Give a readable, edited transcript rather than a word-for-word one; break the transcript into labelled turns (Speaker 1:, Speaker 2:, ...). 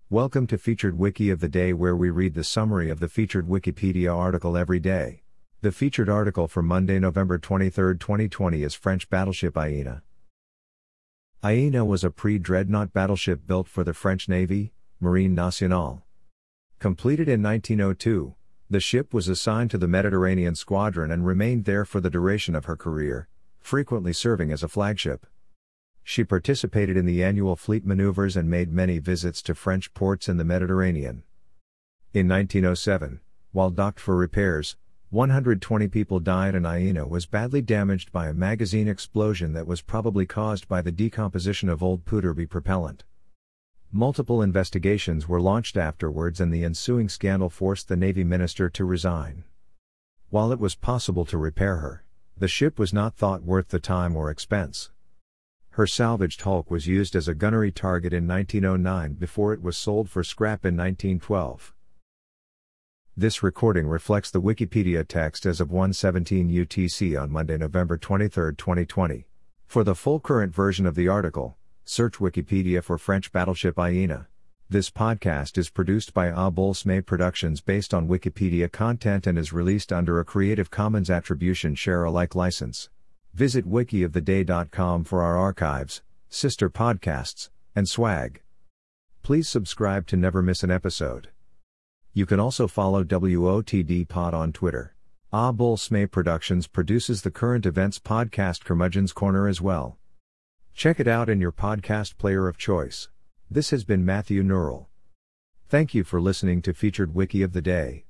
Speaker 1: Welcome to Featured Wiki of the Day, where we read the summary of the featured Wikipedia article every day. The featured article for Monday, November 23, 2020 is French battleship Iéna. Iéna was a pre-dreadnought battleship built for the French Navy, Marine Nationale. Completed in 1902, the ship was assigned to the Mediterranean Squadron and remained there for the duration of her career, frequently serving as a flagship. She participated in the annual fleet maneuvers and made many visits to French ports in the Mediterranean. In 1907, while docked for repairs, 120 people died and Iéna was badly damaged by a magazine explosion that was probably caused by the decomposition of old Putterby propellant. Multiple investigations were launched afterwards, and the ensuing scandal forced the Navy minister to resign. While it was possible to repair her, the ship was not thought worth the time or expense. Her salvaged hulk was used as a gunnery target in 1909 before it was sold for scrap in 1912. This recording reflects the Wikipedia text as of 1:17 UTC on Monday, November 23, 2020. For the full current version of the article, search Wikipedia for French battleship Iéna. This podcast is produced by A Bolsme Productions based on Wikipedia content and is released under a Creative Commons Attribution Share Alike license. Visit wikioftheday.com for our archives, sister podcasts, and swag. Please subscribe to never miss an episode. You can also follow WOTD Pod on Twitter. A Bolsme Productions produces the current events podcast Curmudgeon's Corner as well. Check it out in your podcast player of choice. This has been Matthew Nurl. Thank you for listening to Featured Wiki of the Day.